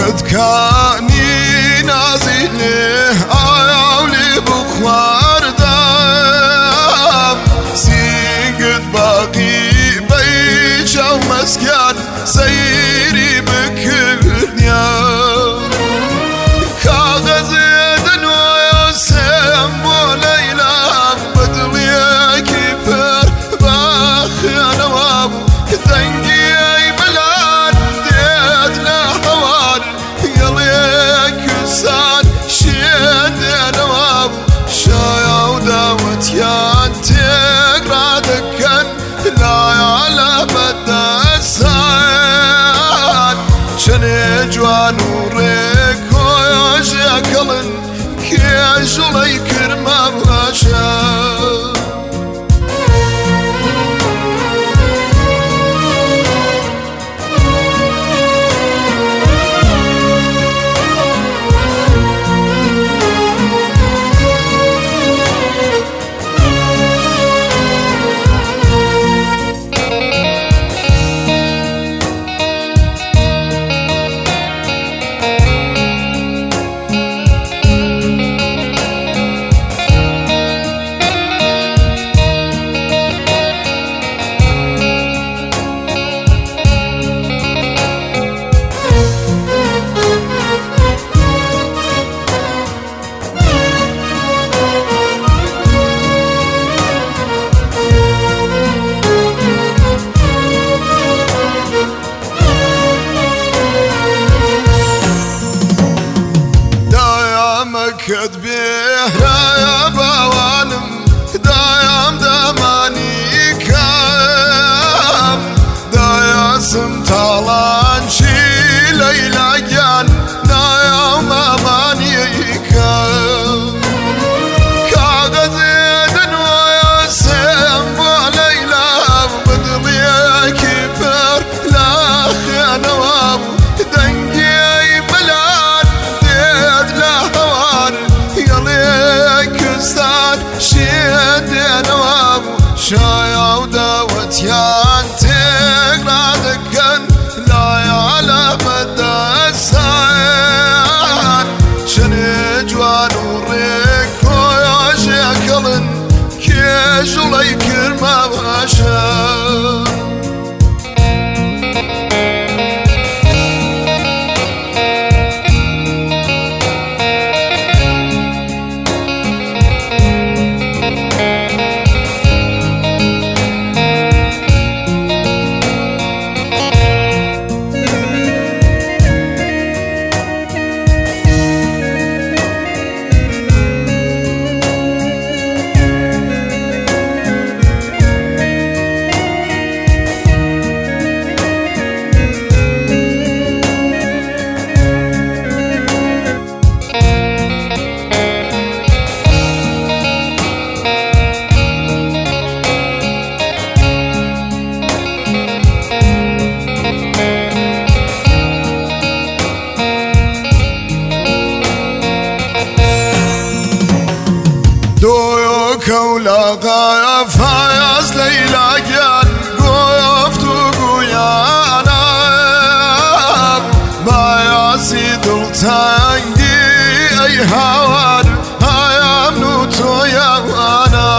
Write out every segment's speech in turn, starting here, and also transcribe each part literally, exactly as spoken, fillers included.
دكاني نازله عاولي بخواردم سينقد باقي بيجا ومسكن سيري بكرنيا كاغذ دنويا سمو ليلى بدلي كفر باخي نواب دنقي بلاد ديت لهوار يليك ساد شيد نواب شايا وداوت يان تقرا دكن لا على بدا الساد شني جوان وريك ويجاكلن كيجلي كرما بغاشا كد بيهرا يا بوالم دايم دماني كام دايا سمتالان شي ليلى جان دايم اماني كام كاغذ دنويا سمبو ليلى بدلي كبر لا خنواب دنقي بلاد ديد لهوار يليك ساد شيد نواب شايا وداوت يان تقرا دكن لا على مدى الساد شني جوان وريك ويجاكلن كيجلي كرما بغاشا كولا غايا فايز ليلى جان قوفتو قويانا بايا سيدل تانجي اي هوان هايا منوتو يا وانا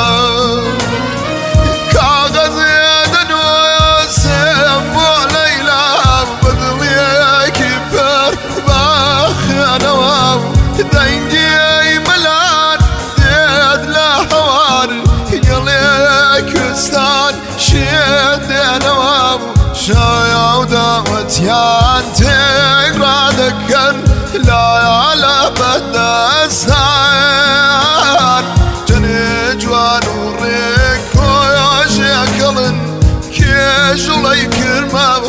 كاغذ دنويا سيمبو ليلى بدلي كبر باخي نواب دنجي بلاد ديد لهوار يليك استاد شيد نواب شايا وداوت يان تقرا دكن لا على بدا الساد جني جوان وريك ويجاكلن كيجلي كرما